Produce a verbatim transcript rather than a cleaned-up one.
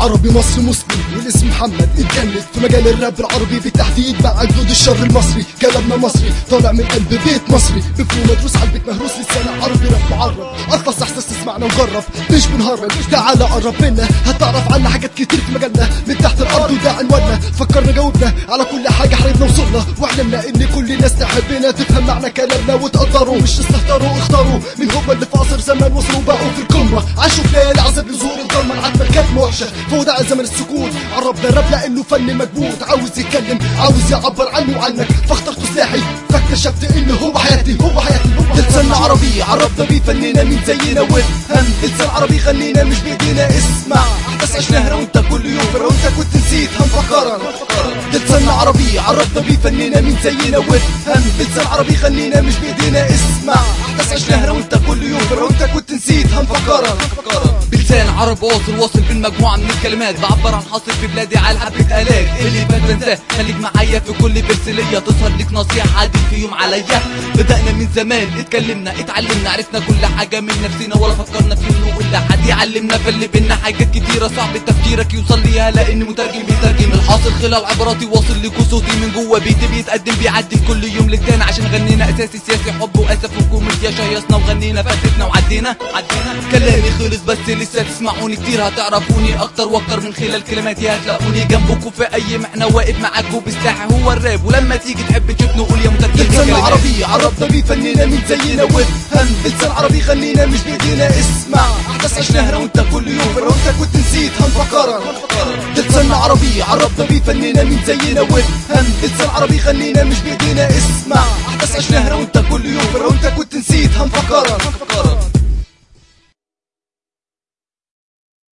عربي مصري مسلم والاسم محمد اتجند في مجال الراب العربي بالتحديد مع جدود الشر المصري. كلامنا مصري طالع من قلب بيت مصري بفلو مدروس على البيت مهروس لسانة عربي راب معرب. ارخص احساس تسمعنا وجرب مش بنهرب. تعالى قرب منا هتعرف عنا حاجات كتير في مجالنا من تحت الارض وده عنواننا. فكرنا جاوبنا على كل حاجه حاربنا وصلنا واحلمنا ان كل الناس تحبنا تفهم معنى كلامنا وتقدروا مش تستهتروا. اختاروا من هم اللي في عصر زمان وصلوا بقوا في القمه. عاشوا في ليالي عذاب نزول الضلمه العتمه كانت موحشه فودع زمن السكوت. عربنا الراب لانه فن مجهود عاوز يتكلم عاوز يعبر عنه وعنك فاخترت سلاحي فاكتشفت انه هو حياتي هو حياتي. لسان عربي عربنا بيه فننا مين زينا وافهم. لسان عربي خلينا مش بايدينا اسمع بس عشناها وانت كل يوم لو انت كنت نسيت هنفكرك. لسان عربي عربنا بيه فننا مين زينا وافهم. لسان عربي خلينا مش بايدينا اسمع بس عشناها وانت كل يوم لو انت كنت نسيت هنفكرك. بلسان عرب واصل واصل بالمجموعة من الكلمات بعبر عن حاصل في بلادي على حبة آلات اللي فات بنساه. خليك معايا في كل برسلية تظهر لك نصيحة عادي في يوم عليا. بدأنا من زمان اتكلمنا اتعلمنا عرفنا كل حاجة من نفسنا ولا فكرنا في انه ولا حد يعلمنا. فاللي بينا حاجات كتيرة صعب تفكيرك يوصل ليها لان مترجم بيترجم الحاصل خلال عباراتي واصل لك وصوتي من جوا بيتي بيتقدم بيعدي كل يوم للتاني عشان غنينا اساسي سياسي حب واسف وكوميديا شيصنا وغنينا فاتتنا وعدينا عدينا. كلامي خلص بس لسه تسمعوني كتير هتعرفوني اكتر واكتر من خلال كلماتي هتلاقوني جنبكم في اي محنة واقف معاكم بالساحة هو الراب. ولما تيجي تحب تشوفني قول يا مترجم. لسان عربي عربنا بيه فننا مين زينا وافهم. لسان عربي خلينا مش بايدينا اسمع بس عشناها وانت كل يوم لو انت كنت نسيت هنفكرك. لسان عربي عربنا بيه فننا مين زينا وافهم. لسان عربي خلينا مش بايدينا اسمع بس عشناها وانت كل يوم لو انت كنت نسيت هنفكرك.